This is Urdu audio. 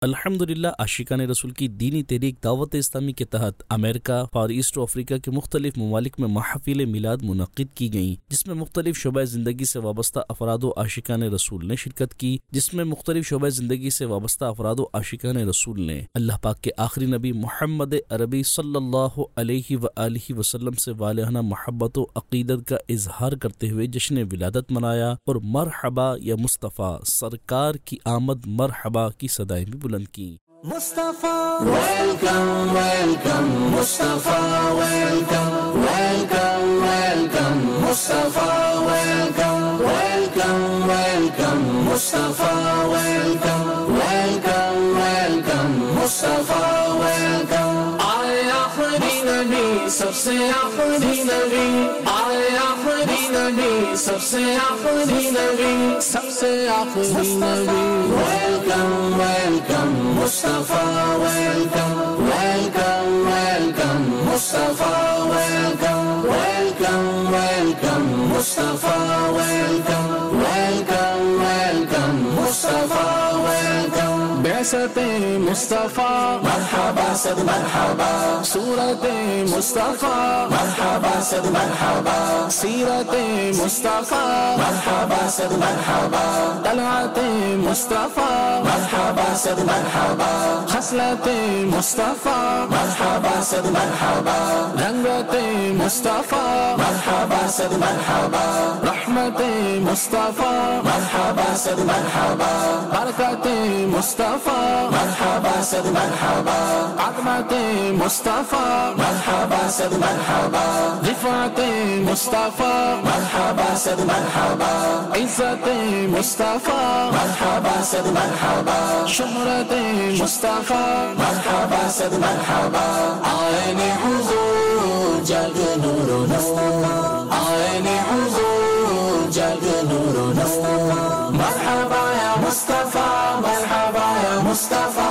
الحمدللہ عاشقان رسول کی دینی تحریک دعوت اسلامی کے تحت امریکہ اور ایسٹ افریقہ کے مختلف ممالک میں محافل میلاد منعقد کی گئیں، جس میں مختلف شعبہ زندگی سے وابستہ افراد و عاشقان رسول نے شرکت کی، اللہ پاک کے آخری نبی محمد عربی صلی اللہ علیہ وآلہ وسلم سے والہانہ محبت و عقیدت کا اظہار کرتے ہوئے جشن ولادت منایا اور مرحبا یا مصطفیٰ سرکار کی آمد مرحبا کی صدائیں بھی بلند کی۔ Mustafa, welcome, welcome, Mustafa, welcome, welcome, welcome, Mustafa, welcome, welcome, welcome, Mustafa, welcome, welcome, welcome, Mustafa, welcome. آئے آخری نبی سب سے آخری نبی، آئے آخری نبی سب سے آخری نبی، سب سے آخری نبی. Welcome, welcome, Mustafa, welcome, welcome, welcome, Mustafa, welcome, welcome, welcome, Mustafa, welcome, welcome, welcome, Mustafa, welcome. بعثت مصطفیٰ مرحبا صد مرحبا، صورت مصطفیٰ مرحبا صد مرحبا، سیرت مصطفیٰ مرحبا صد مرحبا، طلعت مصطفیٰ مرحبا صد مرحبا، خصلت مصطفیٰ مرحبا صد مرحبا، رنگت مصطفیٰ مرحبا صد مرحبا، رحمت مصطفیٰ مرحبا صد مرحبا، برکت مصطفیٰ مرحبا صد مرحبا، عظمت مصطفیٰ مرحبا صد مرحبا، رفعت مصطفیٰ مرحبا صد مرحبا، عزت مصطفیٰ مرحبا صد مرحبا، شہرت مصطفیٰ مرحبا صد مرحبا. عین حضور جگ نور و نور، عین حضور جگ نور و نور، مرحبا یا مصطفیٰ، مرحبا یا مصطفیٰ.